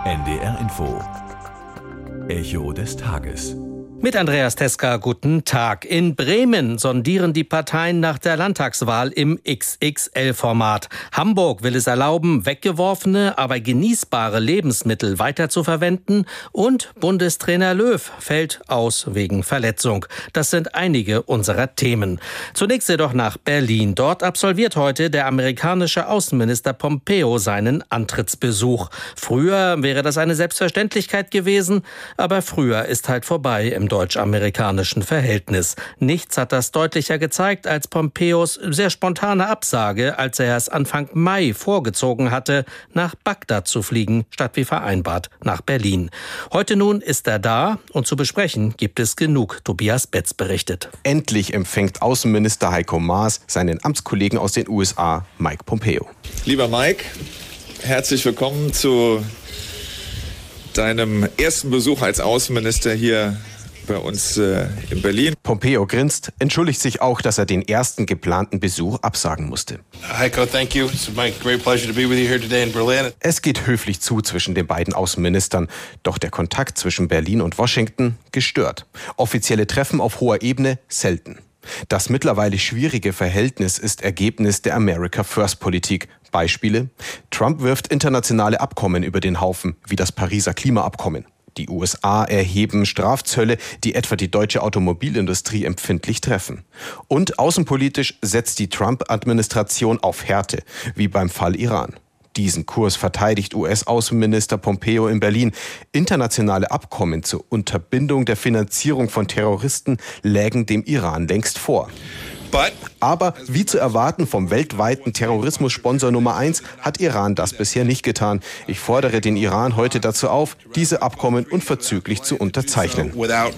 NDR Info. Echo des Tages. Mit Andreas Teska, guten Tag. In Bremen sondieren die Parteien nach der Landtagswahl im XXL-Format. Hamburg will es erlauben, weggeworfene, aber genießbare Lebensmittel weiterzuverwenden. Und Bundestrainer Löw fällt aus wegen Verletzung. Das sind einige unserer Themen. Zunächst jedoch nach Berlin. Dort absolviert heute der amerikanische Außenminister Pompeo seinen Antrittsbesuch. Früher wäre das eine Selbstverständlichkeit gewesen, aber früher ist halt vorbei im deutsch-amerikanischen Verhältnis. Nichts hat das deutlicher gezeigt als Pompeos sehr spontane Absage, als er es Anfang Mai vorgezogen hatte, nach Bagdad zu fliegen, statt wie vereinbart nach Berlin. Heute nun ist er da und zu besprechen gibt es genug. Tobias Betz berichtet. Endlich empfängt Außenminister Heiko Maas seinen Amtskollegen aus den USA, Mike Pompeo. Lieber Mike, herzlich willkommen zu deinem ersten Besuch als Außenminister hier bei uns in Berlin. Pompeo grinst, entschuldigt sich auch, dass er den ersten geplanten Besuch absagen musste. Heiko, thank you. It's my great pleasure to be with you here today in Berlin. Es geht höflich zu zwischen den beiden Außenministern, doch der Kontakt zwischen Berlin und Washington gestört. Offizielle Treffen auf hoher Ebene selten. Das mittlerweile schwierige Verhältnis ist Ergebnis der America First Politik. Beispiele: Trump wirft internationale Abkommen über den Haufen, wie das Pariser Klimaabkommen. Die USA erheben Strafzölle, die etwa die deutsche Automobilindustrie empfindlich treffen. Und außenpolitisch setzt die Trump-Administration auf Härte, wie beim Fall Iran. Diesen Kurs verteidigt US-Außenminister Pompeo in Berlin. Internationale Abkommen zur Unterbindung der Finanzierung von Terroristen lägen dem Iran längst vor. Aber wie zu erwarten vom weltweiten Terrorismussponsor Nummer 1 hat Iran das bisher nicht getan. Ich fordere den Iran heute dazu auf, diese Abkommen unverzüglich zu unterzeichnen.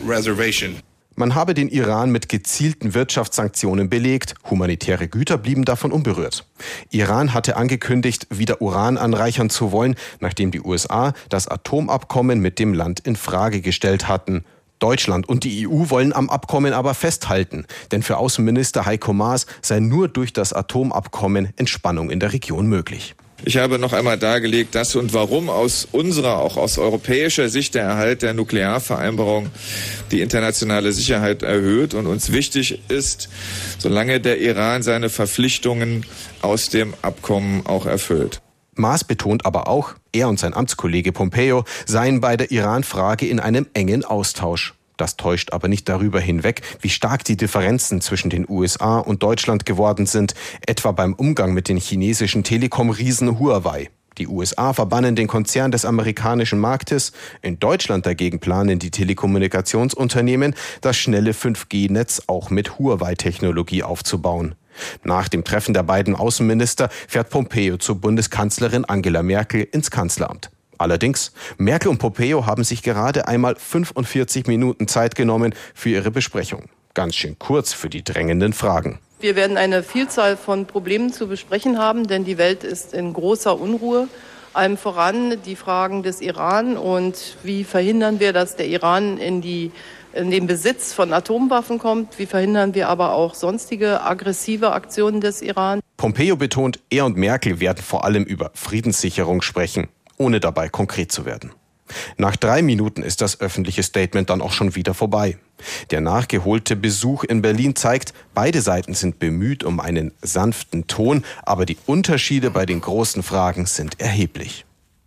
Man habe den Iran mit gezielten Wirtschaftssanktionen belegt. Humanitäre Güter blieben davon unberührt. Iran hatte angekündigt, wieder Uran anreichern zu wollen, nachdem die USA das Atomabkommen mit dem Land in Frage gestellt hatten. Deutschland und die EU wollen am Abkommen aber festhalten, denn für Außenminister Heiko Maas sei nur durch das Atomabkommen Entspannung in der Region möglich. Ich habe noch einmal dargelegt, dass und warum aus unserer, auch aus europäischer Sicht, der Erhalt der Nuklearvereinbarung die internationale Sicherheit erhöht und uns wichtig ist, solange der Iran seine Verpflichtungen aus dem Abkommen auch erfüllt. Maas betont aber auch, er und sein Amtskollege Pompeo seien bei der Iran-Frage in einem engen Austausch. Das täuscht aber nicht darüber hinweg, wie stark die Differenzen zwischen den USA und Deutschland geworden sind, etwa beim Umgang mit den chinesischen Telekom-Riesen Huawei. Die USA verbannen den Konzern des amerikanischen Marktes. In Deutschland dagegen planen die Telekommunikationsunternehmen, das schnelle 5G-Netz auch mit Huawei-Technologie aufzubauen. Nach dem Treffen der beiden Außenminister fährt Pompeo zur Bundeskanzlerin Angela Merkel ins Kanzleramt. Allerdings, Merkel und Pompeo haben sich gerade einmal 45 Minuten Zeit genommen für ihre Besprechung. Ganz schön kurz für die drängenden Fragen. Wir werden eine Vielzahl von Problemen zu besprechen haben, denn die Welt ist in großer Unruhe. Allem voran die Fragen des Iran und wie verhindern wir, dass der Iran in den Besitz von Atomwaffen kommt. Wie verhindern wir aber auch sonstige aggressive Aktionen des Iran? Pompeo betont, er und Merkel werden vor allem über Friedenssicherung sprechen, ohne dabei konkret zu werden. Nach 3 Minuten ist das öffentliche Statement dann auch schon wieder vorbei. Der nachgeholte Besuch in Berlin zeigt, beide Seiten sind bemüht um einen sanften Ton, aber die Unterschiede bei den großen Fragen sind erheblich.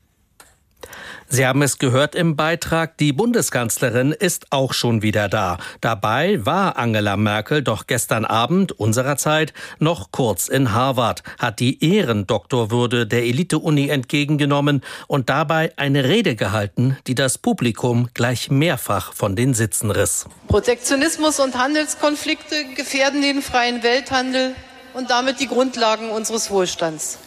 Sie haben es gehört im Beitrag, die Bundeskanzlerin ist auch schon wieder da. Dabei war Angela Merkel doch gestern Abend unserer Zeit noch kurz in Harvard, hat die Ehrendoktorwürde der Elite-Uni entgegengenommen und dabei eine Rede gehalten, die das Publikum gleich mehrfach von den Sitzen riss. Protektionismus und Handelskonflikte gefährden den freien Welthandel und damit die Grundlagen unseres Wohlstands.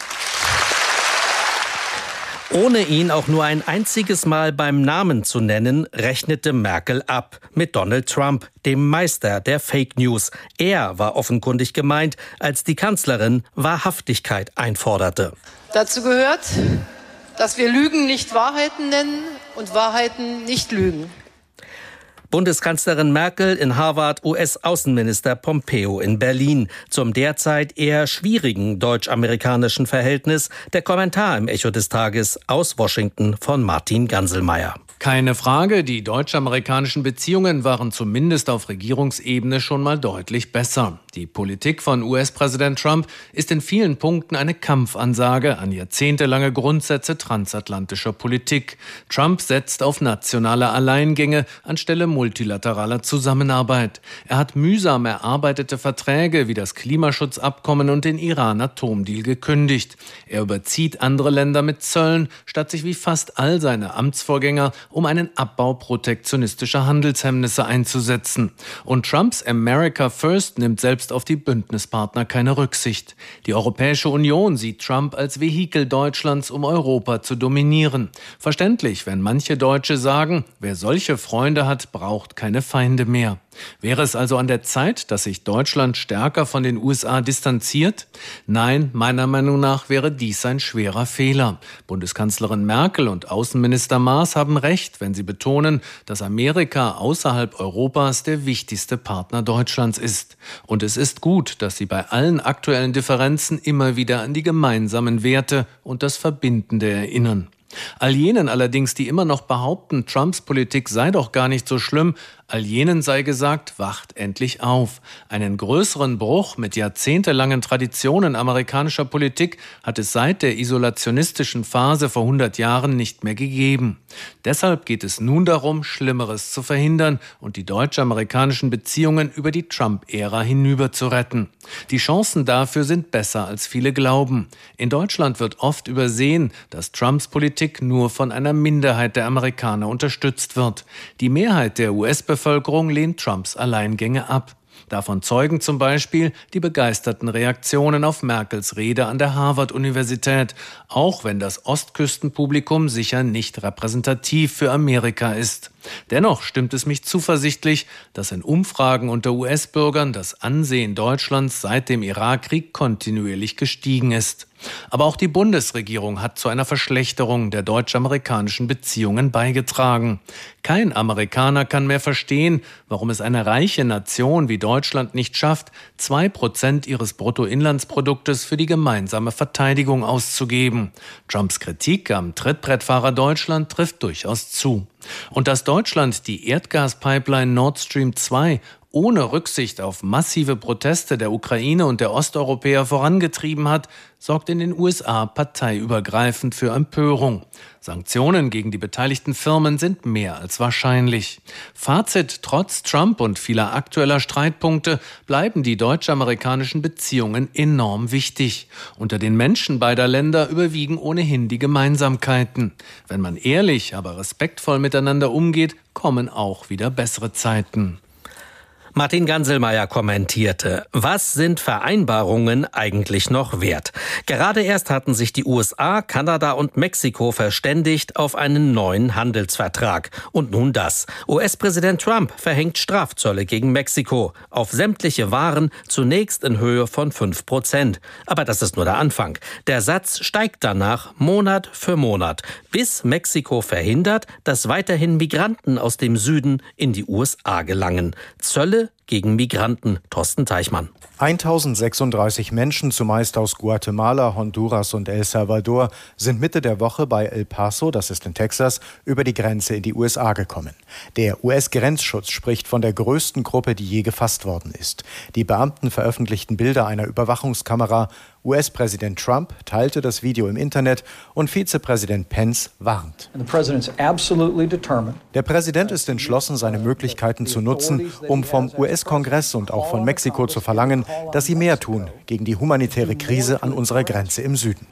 Ohne ihn auch nur ein einziges Mal beim Namen zu nennen, rechnete Merkel ab mit Donald Trump, dem Meister der Fake News. Er war offenkundig gemeint, als die Kanzlerin Wahrhaftigkeit einforderte. Dazu gehört, dass wir Lügen nicht Wahrheiten nennen und Wahrheiten nicht Lügen. Bundeskanzlerin Merkel in Harvard, US-Außenminister Pompeo in Berlin. Zum derzeit eher schwierigen deutsch-amerikanischen Verhältnis der Kommentar im Echo des Tages aus Washington von Martin Ganselmeier. Keine Frage, die deutsch-amerikanischen Beziehungen waren zumindest auf Regierungsebene schon mal deutlich besser. Die Politik von US-Präsident Trump ist in vielen Punkten eine Kampfansage an jahrzehntelange Grundsätze transatlantischer Politik. Trump setzt auf nationale Alleingänge anstelle multilateraler Zusammenarbeit. Er hat mühsam erarbeitete Verträge wie das Klimaschutzabkommen und den Iran-Atomdeal gekündigt. Er überzieht andere Länder mit Zöllen, statt sich wie fast all seine Amtsvorgänger um einen Abbau protektionistischer Handelshemmnisse einzusetzen. Und Trumps America First nimmt selbst auf die Bündnispartner keine Rücksicht. Die Europäische Union sieht Trump als Vehikel Deutschlands, um Europa zu dominieren. Verständlich, wenn manche Deutsche sagen, wer solche Freunde hat, braucht keine Feinde mehr. Wäre es also an der Zeit, dass sich Deutschland stärker von den USA distanziert? Nein, meiner Meinung nach wäre dies ein schwerer Fehler. Bundeskanzlerin Merkel und Außenminister Maas haben recht, wenn sie betonen, dass Amerika außerhalb Europas der wichtigste Partner Deutschlands ist. Und es ist gut, dass sie bei allen aktuellen Differenzen immer wieder an die gemeinsamen Werte und das Verbindende erinnern. All jenen allerdings, die immer noch behaupten, Trumps Politik sei doch gar nicht so schlimm, all jenen sei gesagt, wacht endlich auf. Einen größeren Bruch mit jahrzehntelangen Traditionen amerikanischer Politik hat es seit der isolationistischen Phase vor 100 Jahren nicht mehr gegeben. Deshalb geht es nun darum, Schlimmeres zu verhindern und die deutsch-amerikanischen Beziehungen über die Trump-Ära hinüber zu retten. Die Chancen dafür sind besser, als viele glauben. In Deutschland wird oft übersehen, dass Trumps Politik nur von einer Minderheit der Amerikaner unterstützt wird. Die Mehrheit der US-Bevölkerung lehnt Trumps Alleingänge ab. Davon zeugen zum Beispiel die begeisterten Reaktionen auf Merkels Rede an der Harvard-Universität, auch wenn das Ostküstenpublikum sicher nicht repräsentativ für Amerika ist. Dennoch stimmt es mich zuversichtlich, dass in Umfragen unter US-Bürgern das Ansehen Deutschlands seit dem Irakkrieg kontinuierlich gestiegen ist. Aber auch die Bundesregierung hat zu einer Verschlechterung der deutsch-amerikanischen Beziehungen beigetragen. Kein Amerikaner kann mehr verstehen, warum es eine reiche Nation wie Deutschland nicht schafft, 2% ihres Bruttoinlandsproduktes für die gemeinsame Verteidigung auszugeben. Trumps Kritik am Trittbrettfahrer Deutschland trifft durchaus zu. Und dass Deutschland die Erdgaspipeline Nord Stream 2 ohne Rücksicht auf massive Proteste der Ukraine und der Osteuropäer vorangetrieben hat, sorgt in den USA parteiübergreifend für Empörung. Sanktionen gegen die beteiligten Firmen sind mehr als wahrscheinlich. Fazit: Trotz Trump und vieler aktueller Streitpunkte bleiben die deutsch-amerikanischen Beziehungen enorm wichtig. Unter den Menschen beider Länder überwiegen ohnehin die Gemeinsamkeiten. Wenn man ehrlich, aber respektvoll miteinander umgeht, kommen auch wieder bessere Zeiten. Martin Ganselmeier kommentierte, was sind Vereinbarungen eigentlich noch wert? Gerade erst hatten sich die USA, Kanada und Mexiko verständigt auf einen neuen Handelsvertrag. Und nun das. US-Präsident Trump verhängt Strafzölle gegen Mexiko auf sämtliche Waren, zunächst in Höhe von 5%. Aber das ist nur der Anfang. Der Satz steigt danach Monat für Monat, bis Mexiko verhindert, dass weiterhin Migranten aus dem Süden in die USA gelangen. Zölle gegen Migranten. Thorsten Teichmann. 1036 Menschen, zumeist aus Guatemala, Honduras und El Salvador, sind Mitte der Woche bei El Paso, das ist in Texas, über die Grenze in die USA gekommen. Der US-Grenzschutz spricht von der größten Gruppe, die je gefasst worden ist. Die Beamten veröffentlichten Bilder einer Überwachungskamera. US-Präsident Trump teilte das Video im Internet und Vizepräsident Pence warnt. Der Präsident ist entschlossen, seine Möglichkeiten zu nutzen, um vom US-Kongress und auch von Mexiko zu verlangen, dass sie mehr tun gegen die humanitäre Krise an unserer Grenze im Süden.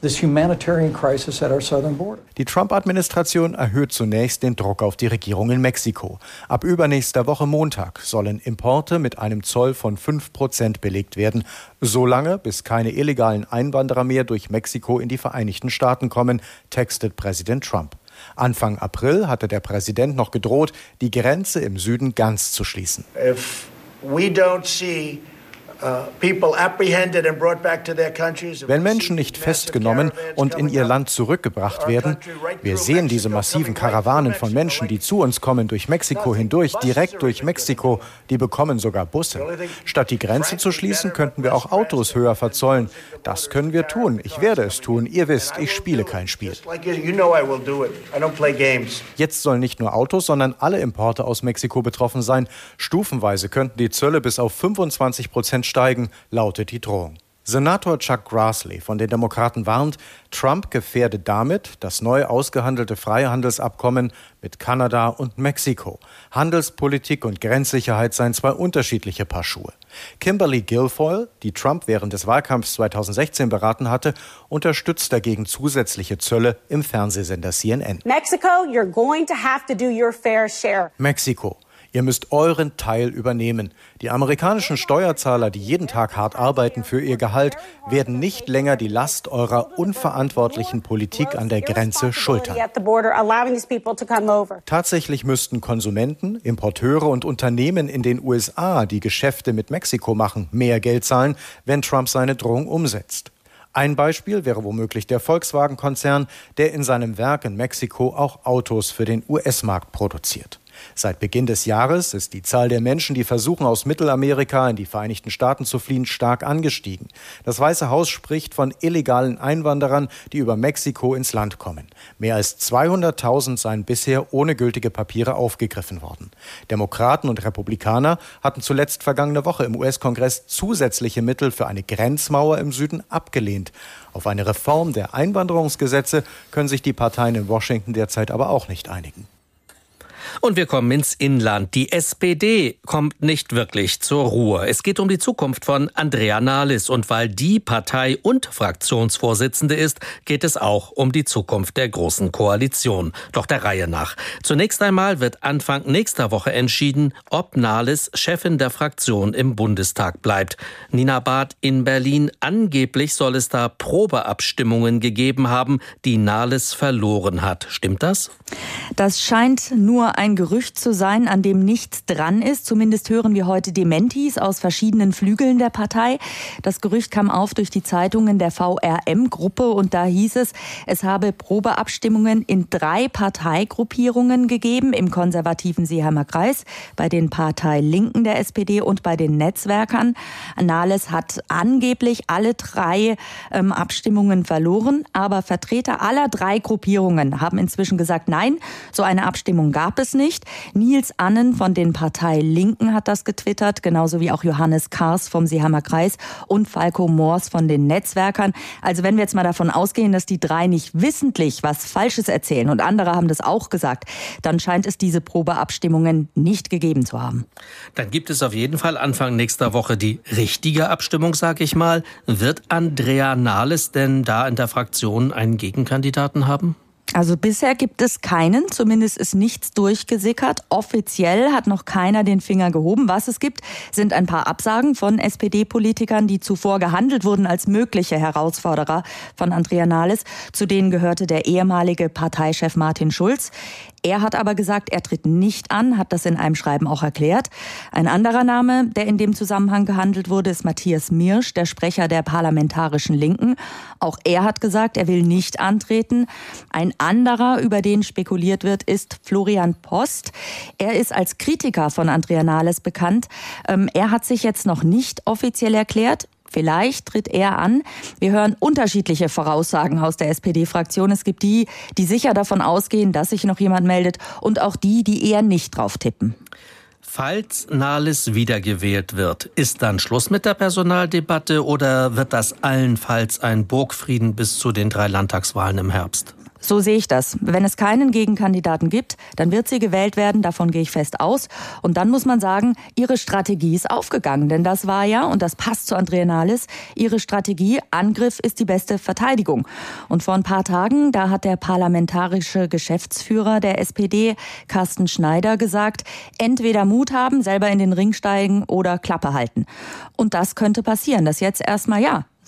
Die Trump-Administration erhöht zunächst den Druck auf die Regierung in Mexiko. Ab übernächster Woche Montag sollen Importe mit einem Zoll von 5% belegt werden, solange bis keine illegalen Einwanderer mehr durch Mexiko in die Vereinigten Staaten kommen, textet Präsident Trump. Anfang April hatte der Präsident noch gedroht, die Grenze im Süden ganz zu schließen. If we don't see Wenn Menschen nicht festgenommen und in ihr Land zurückgebracht werden, wir sehen diese massiven Karawanen von Menschen, die zu uns kommen, durch Mexiko hindurch, direkt durch Mexiko, die bekommen sogar Busse. Statt die Grenze zu schließen, könnten wir auch Autos höher verzollen. Das können wir tun. Ich werde es tun. Ihr wisst, ich spiele kein Spiel. Jetzt sollen nicht nur Autos, sondern alle Importe aus Mexiko betroffen sein. Stufenweise könnten die Zölle bis auf 25% steigen, lautet die Drohung. Senator Chuck Grassley von den Demokraten warnt, Trump gefährde damit das neu ausgehandelte Freihandelsabkommen mit Kanada und Mexiko. Handelspolitik und Grenzsicherheit seien zwei unterschiedliche Paar Schuhe. Kimberly Guilfoyle, die Trump während des Wahlkampfs 2016 beraten hatte, unterstützt dagegen zusätzliche Zölle im Fernsehsender CNN. Mexico, you're going to have to do your fair share. Mexiko. Ihr müsst euren Teil übernehmen. Die amerikanischen Steuerzahler, die jeden Tag hart arbeiten für ihr Gehalt, werden nicht länger die Last eurer unverantwortlichen Politik an der Grenze schultern. Tatsächlich müssten Konsumenten, Importeure und Unternehmen in den USA, die Geschäfte mit Mexiko machen, mehr Geld zahlen, wenn Trump seine Drohung umsetzt. Ein Beispiel wäre womöglich der Volkswagen-Konzern, der in seinem Werk in Mexiko auch Autos für den US-Markt produziert. Seit Beginn des Jahres ist die Zahl der Menschen, die versuchen, aus Mittelamerika in die Vereinigten Staaten zu fliehen, stark angestiegen. Das Weiße Haus spricht von illegalen Einwanderern, die über Mexiko ins Land kommen. Mehr als 200.000 seien bisher ohne gültige Papiere aufgegriffen worden. Demokraten und Republikaner hatten zuletzt vergangene Woche im US-Kongress zusätzliche Mittel für eine Grenzmauer im Süden abgelehnt. Auf eine Reform der Einwanderungsgesetze können sich die Parteien in Washington derzeit aber auch nicht einigen. Und wir kommen ins Inland. Die SPD kommt nicht wirklich zur Ruhe. Es geht um die Zukunft von Andrea Nahles. Und weil die Partei- und Fraktionsvorsitzende ist, geht es auch um die Zukunft der Großen Koalition. Doch der Reihe nach. Zunächst einmal wird Anfang nächster Woche entschieden, ob Nahles Chefin der Fraktion im Bundestag bleibt. Nina Barth in Berlin. Angeblich soll es da Probeabstimmungen gegeben haben, die Nahles verloren hat. Stimmt das? Das scheint nur ein Gerücht zu sein, an dem nichts dran ist. Zumindest hören wir heute Dementis aus verschiedenen Flügeln der Partei. Das Gerücht kam auf durch die Zeitungen der VRM-Gruppe und da hieß es, es habe Probeabstimmungen in 3 Parteigruppierungen gegeben, im konservativen Seeheimer Kreis, bei den Parteilinken der SPD und bei den Netzwerkern. Nahles hat angeblich alle 3 Abstimmungen verloren, aber Vertreter aller 3 Gruppierungen haben inzwischen gesagt, nein, so eine Abstimmung gab es nicht. Nils Annen von den Parteilinken hat das getwittert, genauso wie auch Johannes Kahrs vom Seeheimer Kreis und Falco Moors von den Netzwerkern. Also wenn wir jetzt mal davon ausgehen, dass die 3 nicht wissentlich was Falsches erzählen und andere haben das auch gesagt, dann scheint es diese Probeabstimmungen nicht gegeben zu haben. Dann gibt es auf jeden Fall Anfang nächster Woche die richtige Abstimmung, sage ich mal. Wird Andrea Nahles denn da in der Fraktion einen Gegenkandidaten haben? Also bisher gibt es keinen, zumindest ist nichts durchgesickert. Offiziell hat noch keiner den Finger gehoben. Was es gibt, sind ein paar Absagen von SPD-Politikern, die zuvor gehandelt wurden als mögliche Herausforderer von Andrea Nahles. Zu denen gehörte der ehemalige Parteichef Martin Schulz. Er hat aber gesagt, er tritt nicht an, hat das in einem Schreiben auch erklärt. Ein anderer Name, der in dem Zusammenhang gehandelt wurde, ist Matthias Mirsch, der Sprecher der Parlamentarischen Linken. Auch er hat gesagt, er will nicht antreten. Ein anderer, über den spekuliert wird, ist Florian Post. Er ist als Kritiker von Andrea Nahles bekannt. Er hat sich jetzt noch nicht offiziell erklärt. Vielleicht tritt er an. Wir hören unterschiedliche Voraussagen aus der SPD-Fraktion. Es gibt die, die sicher davon ausgehen, dass sich noch jemand meldet, und auch die, die eher nicht drauf tippen. Falls Nahles wiedergewählt wird, ist dann Schluss mit der Personaldebatte oder wird das allenfalls ein Burgfrieden bis zu den 3 Landtagswahlen im Herbst? So sehe ich das. Wenn es keinen Gegenkandidaten gibt, dann wird sie gewählt werden, davon gehe ich fest aus. Und dann muss man sagen, ihre Strategie ist aufgegangen. Denn das war ja, und das passt zu Andrea Nahles, ihre Strategie, Angriff ist die beste Verteidigung. Und vor ein paar Tagen, da hat der parlamentarische Geschäftsführer der SPD, Carsten Schneider, gesagt, entweder Mut haben, selber in den Ring steigen oder Klappe halten. Und das könnte passieren, dass jetzt erstmal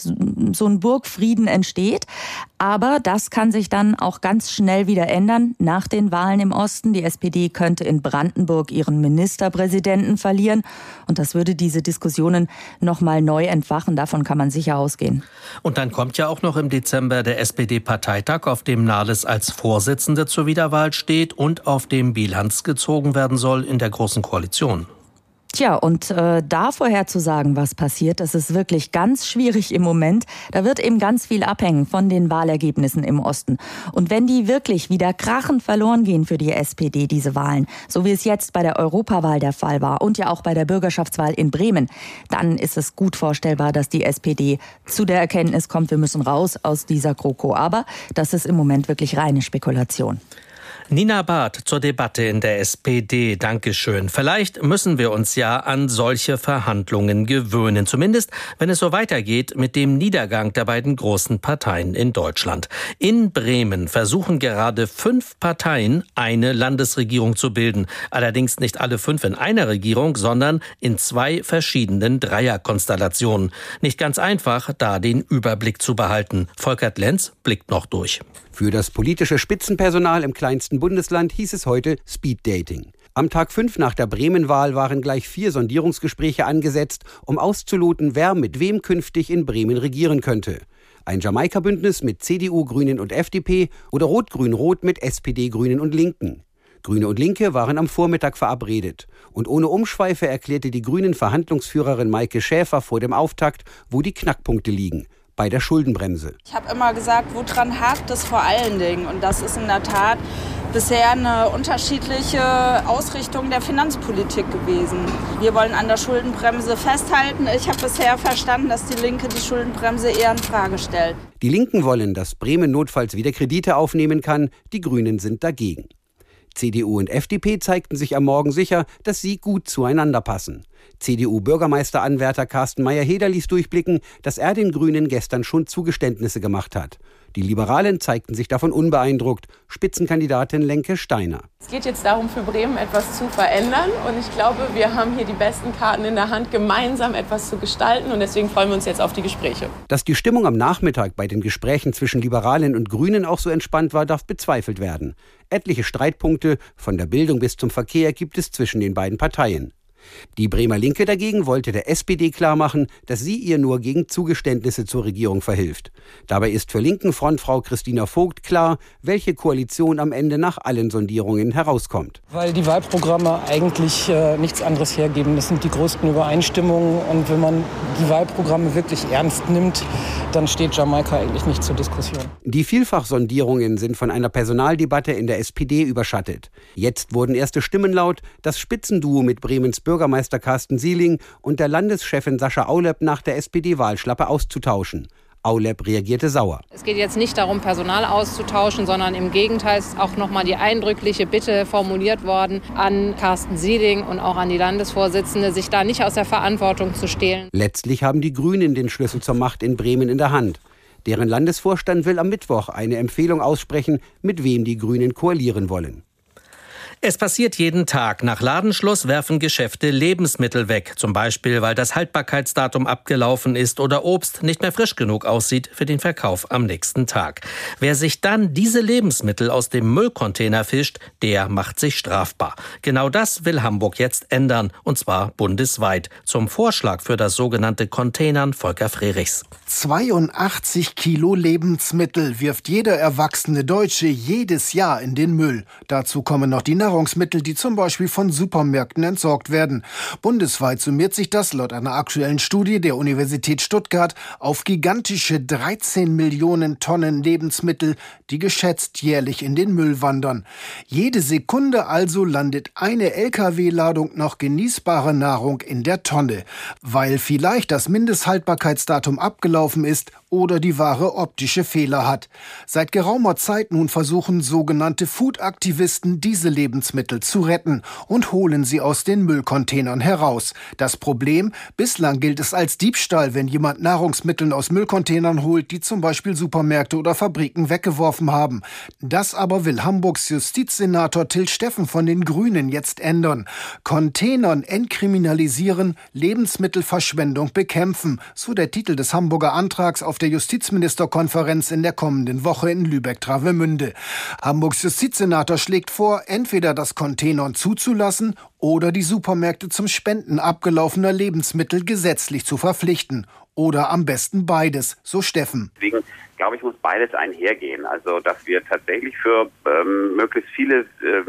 so ein Burgfrieden entsteht. Aber das kann sich dann auch ganz schnell wieder ändern nach den Wahlen im Osten. Die SPD könnte in Brandenburg ihren Ministerpräsidenten verlieren. Und das würde diese Diskussionen nochmal neu entfachen. Davon kann man sicher ausgehen. Und dann kommt ja auch noch im Dezember der SPD-Parteitag, auf dem Nahles als Vorsitzende zur Wiederwahl steht und auf dem Bilanz gezogen werden soll in der Großen Koalition. Tja, und da vorherzusagen, was passiert, das ist wirklich ganz schwierig im Moment. Da wird eben ganz viel abhängen von den Wahlergebnissen im Osten. Und wenn die wirklich wieder krachend verloren gehen für die SPD, diese Wahlen, so wie es jetzt bei der Europawahl der Fall war und ja auch bei der Bürgerschaftswahl in Bremen, dann ist es gut vorstellbar, dass die SPD zu der Erkenntnis kommt, wir müssen raus aus dieser GroKo. Aber das ist im Moment wirklich reine Spekulation. Nina Barth zur Debatte in der SPD. Dankeschön. Vielleicht müssen wir uns ja an solche Verhandlungen gewöhnen. Zumindest, wenn es so weitergeht mit dem Niedergang der beiden großen Parteien in Deutschland. In Bremen versuchen gerade 5 Parteien, eine Landesregierung zu bilden. Allerdings nicht alle 5 in einer Regierung, sondern in 2 verschiedenen Dreierkonstellationen. Nicht ganz einfach, da den Überblick zu behalten. Volkert Lenz blickt noch durch. Für das politische Spitzenpersonal im kleinsten Bundesland hieß es heute Speeddating. Am Tag 5 nach der Bremen-Wahl waren gleich 4 Sondierungsgespräche angesetzt, um auszuloten, wer mit wem künftig in Bremen regieren könnte. Ein Jamaika-Bündnis mit CDU, Grünen und FDP oder Rot-Grün-Rot mit SPD, Grünen und Linken. Grüne und Linke waren am Vormittag verabredet. Und ohne Umschweife erklärte die Grünen-Verhandlungsführerin Maike Schäfer vor dem Auftakt, wo die Knackpunkte liegen. Bei der Schuldenbremse. Ich habe immer gesagt, woran hakt es vor allen Dingen? Und das ist in der Tat bisher eine unterschiedliche Ausrichtung der Finanzpolitik gewesen. Wir wollen an der Schuldenbremse festhalten. Ich habe bisher verstanden, dass die Linke die Schuldenbremse eher in Frage stellt. Die Linken wollen, dass Bremen notfalls wieder Kredite aufnehmen kann. Die Grünen sind dagegen. CDU und FDP zeigten sich am Morgen sicher, dass sie gut zueinander passen. CDU-Bürgermeisteranwärter Carsten Meyer-Heder ließ durchblicken, dass er den Grünen gestern schon Zugeständnisse gemacht hat. Die Liberalen zeigten sich davon unbeeindruckt. Spitzenkandidatin Lenke Steiner. Es geht jetzt darum, für Bremen etwas zu verändern. Und ich glaube, wir haben hier die besten Karten in der Hand, gemeinsam etwas zu gestalten. Und deswegen freuen wir uns jetzt auf die Gespräche. Dass die Stimmung am Nachmittag bei den Gesprächen zwischen Liberalen und Grünen auch so entspannt war, darf bezweifelt werden. Etliche Streitpunkte, von der Bildung bis zum Verkehr, gibt es zwischen den beiden Parteien. Die Bremer Linke dagegen wollte der SPD klarmachen, dass sie ihr nur gegen Zugeständnisse zur Regierung verhilft. Dabei ist für Linken-Frontfrau Christina Vogt klar, welche Koalition am Ende nach allen Sondierungen herauskommt. Weil die Wahlprogramme eigentlich nichts anderes hergeben. Das sind die größten Übereinstimmungen. Und wenn man die Wahlprogramme wirklich ernst nimmt, dann steht Jamaika eigentlich nicht zur Diskussion. Die Vielfachsondierungen sind von einer Personaldebatte in der SPD überschattet. Jetzt wurden erste Stimmen laut, das Spitzenduo mit Bremens Bürgermeister Carsten Sieling und der Landeschefin Sascha Aulep nach der SPD-Wahlschlappe auszutauschen. Aulep reagierte sauer. Es geht jetzt nicht darum, Personal auszutauschen, sondern im Gegenteil ist auch nochmal die eindrückliche Bitte formuliert worden an Carsten Sieling und auch an die Landesvorsitzende, sich da nicht aus der Verantwortung zu stehlen. Letztlich haben die Grünen den Schlüssel zur Macht in Bremen in der Hand. Deren Landesvorstand will am Mittwoch eine Empfehlung aussprechen, mit wem die Grünen koalieren wollen. Es passiert jeden Tag. Nach Ladenschluss werfen Geschäfte Lebensmittel weg. Zum Beispiel, weil das Haltbarkeitsdatum abgelaufen ist oder Obst nicht mehr frisch genug aussieht für den Verkauf am nächsten Tag. Wer sich dann diese Lebensmittel aus dem Müllcontainer fischt, der macht sich strafbar. Genau das will Hamburg jetzt ändern, und zwar bundesweit. Zum Vorschlag für das sogenannte Containern Volker Frerichs. 82 Kilo Lebensmittel wirft jeder erwachsene Deutsche jedes Jahr in den Müll. Dazu kommen noch die Nahrungsmittel, die zum Beispiel von Supermärkten entsorgt werden. Bundesweit summiert sich das laut einer aktuellen Studie der Universität Stuttgart auf gigantische 13 Millionen Tonnen Lebensmittel, die geschätzt jährlich in den Müll wandern. Jede Sekunde also landet eine LKW-Ladung noch genießbare Nahrung in der Tonne, weil vielleicht das Mindesthaltbarkeitsdatum abgelaufen ist oder die Ware optische Fehler hat. Seit geraumer Zeit nun versuchen sogenannte Food-Aktivisten, diese Lebensmittel Lebensmittel zu retten und holen sie aus den Müllcontainern heraus. Das Problem? Bislang gilt es als Diebstahl, wenn jemand Nahrungsmittel aus Müllcontainern holt, die zum Beispiel Supermärkte oder Fabriken weggeworfen haben. Das aber will Hamburgs Justizsenator Till Steffen von den Grünen jetzt ändern. Containern entkriminalisieren, Lebensmittelverschwendung bekämpfen, so der Titel des Hamburger Antrags auf der Justizministerkonferenz in der kommenden Woche in Lübeck-Travemünde. Hamburgs Justizsenator schlägt vor, entweder das Containern zuzulassen oder die Supermärkte zum Spenden abgelaufener Lebensmittel gesetzlich zu verpflichten. Oder am besten beides, so Steffen. Deswegen glaube ich, muss beides einhergehen. Also, dass wir tatsächlich für möglichst viele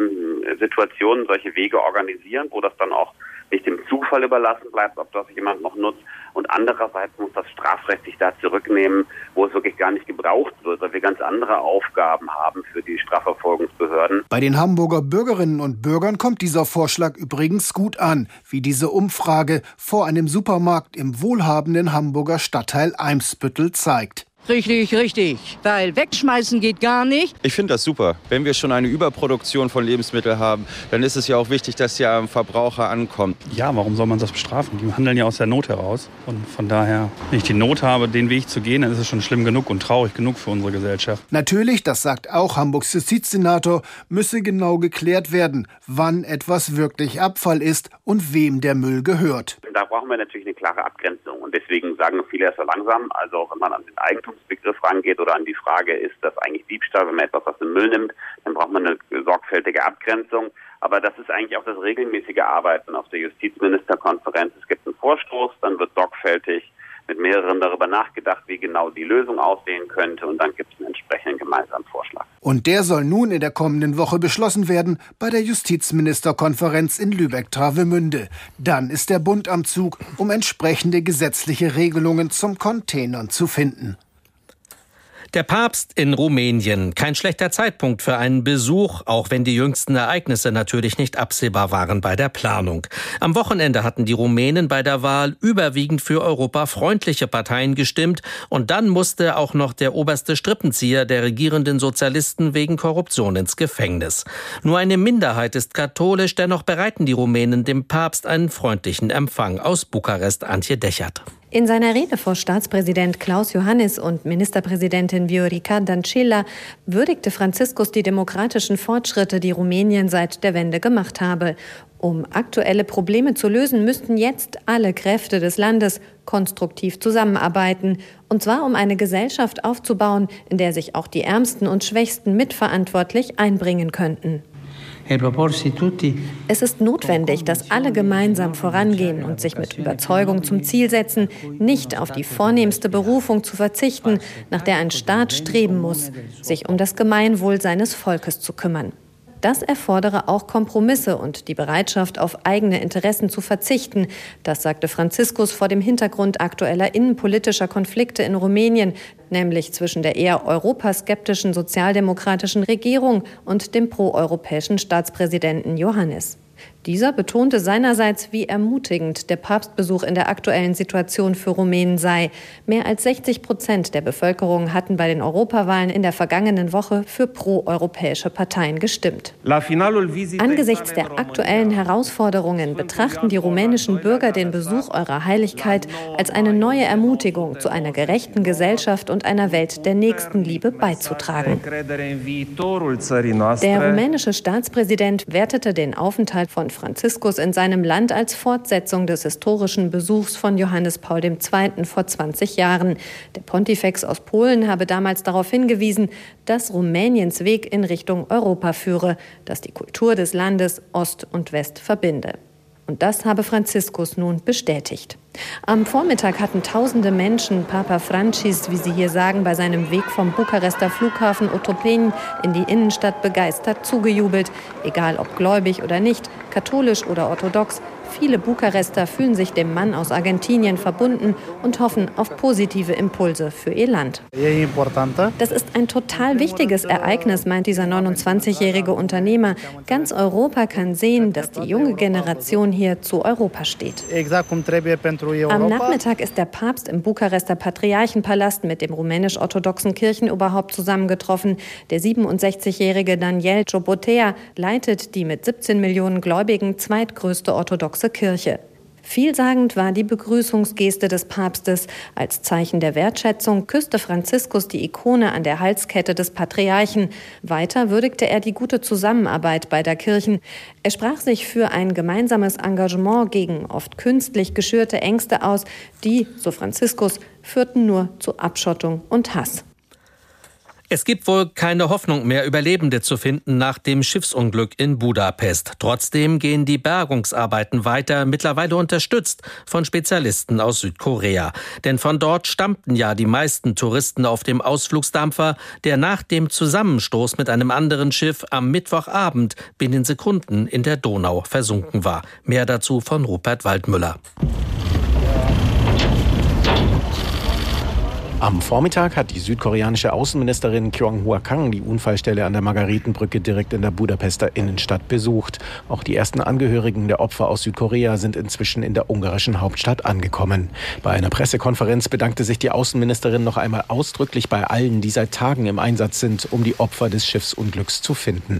Situationen solche Wege organisieren, wo das dann auch nicht dem Zufall überlassen bleibt, ob das jemand noch nutzt. Und andererseits muss das Strafrecht sich da zurücknehmen, wo es wirklich gar nicht gebraucht wird, weil wir ganz andere Aufgaben haben für die Strafverfolgungsbehörden. Bei den Hamburger Bürgerinnen und Bürgern kommt dieser Vorschlag übrigens gut an, wie diese Umfrage vor einem Supermarkt im wohlhabenden Hamburger Stadtteil Eimsbüttel zeigt. Richtig, weil wegschmeißen geht gar nicht. Ich finde das super. Wenn wir schon eine Überproduktion von Lebensmitteln haben, dann ist es ja auch wichtig, dass ja am Verbraucher ankommt. Ja, warum soll man das bestrafen? Die handeln ja aus der Not heraus. Und von daher, wenn ich die Not habe, den Weg zu gehen, dann ist es schon schlimm genug und traurig genug für unsere Gesellschaft. Natürlich, das sagt auch Hamburgs Justizsenator, müsse genau geklärt werden, wann etwas wirklich Abfall ist und wem der Müll gehört. Da brauchen wir natürlich eine klare Abgrenzung. Und deswegen sagen viele erst so langsam, also auch wenn man an den Eigentumsbegriff rangeht oder an die Frage, ist das eigentlich Diebstahl, wenn man etwas aus dem Müll nimmt, dann braucht man eine sorgfältige Abgrenzung. Aber das ist eigentlich auch das regelmäßige Arbeiten auf der Justizministerkonferenz. Es gibt einen Vorstoß, dann wird sorgfältig mit mehreren darüber nachgedacht, wie genau die Lösung aussehen könnte, und dann gibt es einen entsprechenden gemeinsamen Vorschlag. Und der soll nun in der kommenden Woche beschlossen werden bei der Justizministerkonferenz in Lübeck-Travemünde. Dann ist der Bund am Zug, um entsprechende gesetzliche Regelungen zum Containern zu finden. Der Papst in Rumänien. Kein schlechter Zeitpunkt für einen Besuch, auch wenn die jüngsten Ereignisse natürlich nicht absehbar waren bei der Planung. Am Wochenende hatten die Rumänen bei der Wahl überwiegend für europafreundliche Parteien gestimmt, und dann musste auch noch der oberste Strippenzieher der regierenden Sozialisten wegen Korruption ins Gefängnis. Nur eine Minderheit ist katholisch, dennoch bereiten die Rumänen dem Papst einen freundlichen Empfang. Aus Bukarest, Antje Dechert. In seiner Rede vor Staatspräsident Klaus Iohannis und Ministerpräsidentin Viorica Dăncilă würdigte Franziskus die demokratischen Fortschritte, die Rumänien seit der Wende gemacht habe. Um aktuelle Probleme zu lösen, müssten jetzt alle Kräfte des Landes konstruktiv zusammenarbeiten. Und zwar, um eine Gesellschaft aufzubauen, in der sich auch die Ärmsten und Schwächsten mitverantwortlich einbringen könnten. Es ist notwendig, dass alle gemeinsam vorangehen und sich mit Überzeugung zum Ziel setzen, nicht auf die vornehmste Berufung zu verzichten, nach der ein Staat streben muss, sich um das Gemeinwohl seines Volkes zu kümmern. Das erfordere auch Kompromisse und die Bereitschaft, auf eigene Interessen zu verzichten. Das sagte Franziskus vor dem Hintergrund aktueller innenpolitischer Konflikte in Rumänien, nämlich zwischen der eher europaskeptischen sozialdemokratischen Regierung und dem proeuropäischen Staatspräsidenten Iohannis. Dieser betonte seinerseits, wie ermutigend der Papstbesuch in der aktuellen Situation für Rumänen sei. Mehr als 60% der Bevölkerung hatten bei den Europawahlen in der vergangenen Woche für proeuropäische Parteien gestimmt. Angesichts der aktuellen Herausforderungen betrachten die rumänischen Bürger den Besuch Eurer Heiligkeit als eine neue Ermutigung, zu einer gerechten Gesellschaft und einer Welt der Nächstenliebe beizutragen. Der rumänische Staatspräsident wertete den Aufenthalt von Franziskus in seinem Land als Fortsetzung des historischen Besuchs von Johannes Paul II. Vor 20 Jahren. Der Pontifex aus Polen habe damals darauf hingewiesen, dass Rumäniens Weg in Richtung Europa führe, das die Kultur des Landes Ost und West verbinde. Und das habe Franziskus nun bestätigt. Am Vormittag hatten tausende Menschen Papa Francis, wie sie hier sagen, bei seinem Weg vom Bukarester Flughafen Otopeni in die Innenstadt begeistert zugejubelt. Egal ob gläubig oder nicht, katholisch oder orthodox, Viele Bukarester fühlen sich dem Mann aus Argentinien verbunden und hoffen auf positive Impulse für ihr Land. Das ist ein total wichtiges Ereignis, meint dieser 29-jährige Unternehmer. Ganz Europa kann sehen, dass die junge Generation hier zu Europa steht. Am Nachmittag ist der Papst im Bukarester Patriarchenpalast mit dem rumänisch-orthodoxen Kirchenoberhaupt zusammengetroffen. Der 67-jährige Daniel Ciobotea leitet die mit 17 Millionen Gläubigen zweitgrößte orthodoxe Kirche. Vielsagend war die Begrüßungsgeste des Papstes. Als Zeichen der Wertschätzung küsste Franziskus die Ikone an der Halskette des Patriarchen. Weiter würdigte er die gute Zusammenarbeit beider Kirchen. Er sprach sich für ein gemeinsames Engagement gegen oft künstlich geschürte Ängste aus, die, so Franziskus, führten nur zu Abschottung und Hass. Es gibt wohl keine Hoffnung mehr, Überlebende zu finden nach dem Schiffsunglück in Budapest. Trotzdem gehen die Bergungsarbeiten weiter, mittlerweile unterstützt von Spezialisten aus Südkorea. Denn von dort stammten ja die meisten Touristen auf dem Ausflugsdampfer, der nach dem Zusammenstoß mit einem anderen Schiff am Mittwochabend binnen Sekunden in der Donau versunken war. Mehr dazu von Rupert Waldmüller. Am Vormittag hat die südkoreanische Außenministerin Kyung-Hwa Kang die Unfallstelle an der Margaretenbrücke direkt in der Budapester Innenstadt besucht. Auch die ersten Angehörigen der Opfer aus Südkorea sind inzwischen in der ungarischen Hauptstadt angekommen. Bei einer Pressekonferenz bedankte sich die Außenministerin noch einmal ausdrücklich bei allen, die seit Tagen im Einsatz sind, um die Opfer des Schiffsunglücks zu finden.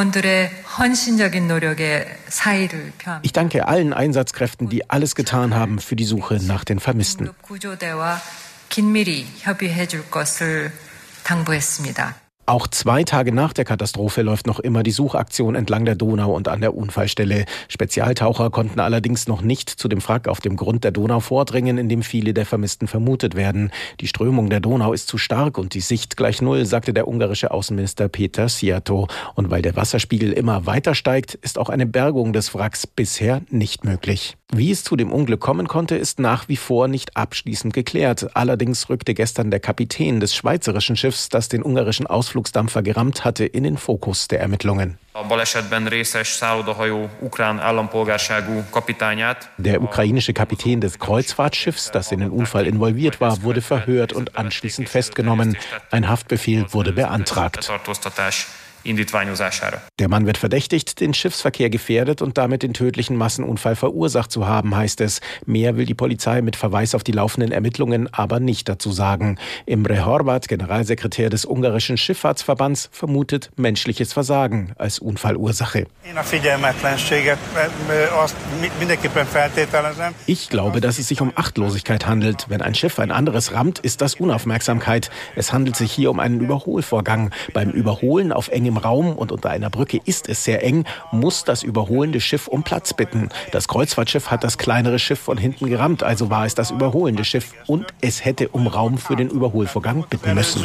Ich danke allen Einsatzkräften, die alles getan haben für die Suche nach den Vermissten. 긴밀히 협의해 줄 것을 당부했습니다. Auch 2 Tage nach der Katastrophe läuft noch immer die Suchaktion entlang der Donau und an der Unfallstelle. Spezialtaucher konnten allerdings noch nicht zu dem Wrack auf dem Grund der Donau vordringen, in dem viele der Vermissten vermutet werden. Die Strömung der Donau ist zu stark und die Sicht gleich null, sagte der ungarische Außenminister Péter Szijjártó. Und weil der Wasserspiegel immer weiter steigt, ist auch eine Bergung des Wracks bisher nicht möglich. Wie es zu dem Unglück kommen konnte, ist nach wie vor nicht abschließend geklärt. Allerdings rückte gestern der Kapitän des schweizerischen Schiffs, das den ungarischen Ausflugsdampfer gerammt hatte, in den Fokus der Ermittlungen. Der ukrainische Kapitän des Kreuzfahrtschiffs, das in den Unfall involviert war, wurde verhört und anschließend festgenommen. Ein Haftbefehl wurde beantragt. Der Mann wird verdächtigt, den Schiffsverkehr gefährdet und damit den tödlichen Massenunfall verursacht zu haben, heißt es. Mehr will die Polizei mit Verweis auf die laufenden Ermittlungen aber nicht dazu sagen. Imre Horváth, Generalsekretär des ungarischen Schifffahrtsverbands, vermutet menschliches Versagen als Unfallursache. Ich glaube, dass es sich um Achtlosigkeit handelt. Wenn ein Schiff ein anderes rammt, ist das Unaufmerksamkeit. Es handelt sich hier um einen Überholvorgang. Beim Überholen auf engem Raum und unter einer Brücke ist es sehr eng, muss das überholende Schiff um Platz bitten. Das Kreuzfahrtschiff hat das kleinere Schiff von hinten gerammt, also war es das überholende Schiff und es hätte um Raum für den Überholvorgang bitten müssen.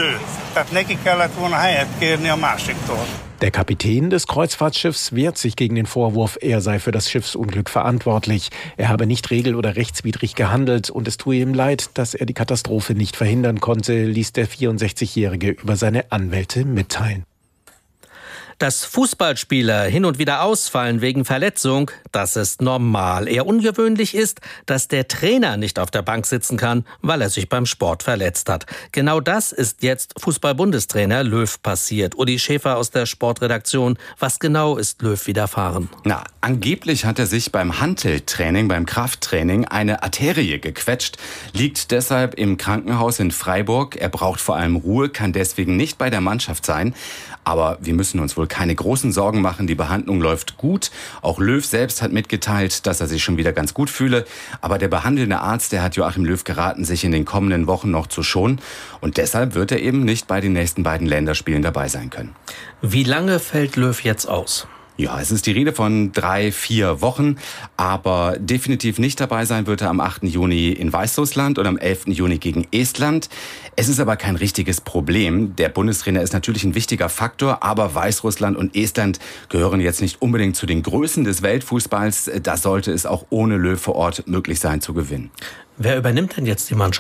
Der Kapitän des Kreuzfahrtschiffs wehrt sich gegen den Vorwurf, er sei für das Schiffsunglück verantwortlich. Er habe nicht regel- oder rechtswidrig gehandelt und es tue ihm leid, dass er die Katastrophe nicht verhindern konnte, ließ der 64-Jährige über seine Anwälte mitteilen. Dass Fußballspieler hin und wieder ausfallen wegen Verletzung, das ist normal. Eher ungewöhnlich ist, dass der Trainer nicht auf der Bank sitzen kann, weil er sich beim Sport verletzt hat. Genau das ist jetzt Fußball-Bundestrainer Löw passiert. Uli Schäfer aus der Sportredaktion. Was genau ist Löw widerfahren? Angeblich hat er sich beim Hanteltraining, beim Krafttraining eine Arterie gequetscht, liegt deshalb im Krankenhaus in Freiburg. Er braucht vor allem Ruhe, kann deswegen nicht bei der Mannschaft sein. Aber wir müssen uns wohl keine großen Sorgen machen. Die Behandlung läuft gut. Auch Löw selbst hat mitgeteilt, dass er sich schon wieder ganz gut fühle. Aber der behandelnde Arzt, der hat Joachim Löw geraten, sich in den kommenden Wochen noch zu schonen. Und deshalb wird er eben nicht bei den nächsten beiden Länderspielen dabei sein können. Wie lange fällt Löw jetzt aus? Ja, es ist die Rede von 3-4 Wochen, aber definitiv nicht dabei sein wird er am 8. Juni in Weißrussland und am 11. Juni gegen Estland. Es ist aber kein richtiges Problem. Der Bundestrainer ist natürlich ein wichtiger Faktor, aber Weißrussland und Estland gehören jetzt nicht unbedingt zu den Größen des Weltfußballs. Da sollte es auch ohne Löw vor Ort möglich sein zu gewinnen. Wer übernimmt denn jetzt die Mannschaft?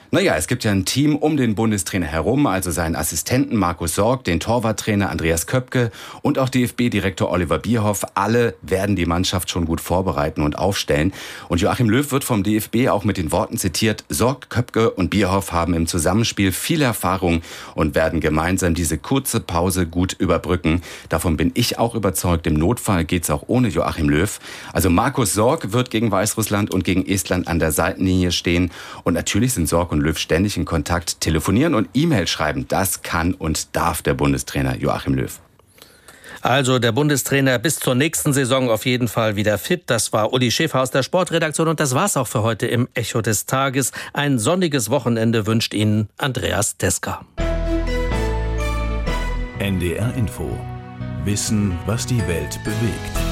Naja, es gibt ja ein Team um den Bundestrainer herum, also seinen Assistenten Markus Sorg, den Torwarttrainer Andreas Köpke und auch DFB-Direktor Oliver Bierhoff. Alle werden die Mannschaft schon gut vorbereiten und aufstellen. Und Joachim Löw wird vom DFB auch mit den Worten zitiert: Sorg, Köpke und Bierhoff haben im Zusammenspiel viel Erfahrung und werden gemeinsam diese kurze Pause gut überbrücken. Davon bin ich auch überzeugt. Im Notfall geht's auch ohne Joachim Löw. Also Markus Sorg wird gegen Weißrussland und gegen Estland an der Seitenlinie stehen. Und natürlich sind Sorg und Löw ständig in Kontakt. Telefonieren und E-Mail schreiben, das kann und darf der Bundestrainer Joachim Löw. Also der Bundestrainer bis zur nächsten Saison auf jeden Fall wieder fit. Das war Uli Schäfer aus der Sportredaktion und das war's auch für heute im Echo des Tages. Ein sonniges Wochenende wünscht Ihnen Andreas Teska. NDR Info. Wissen, was die Welt bewegt.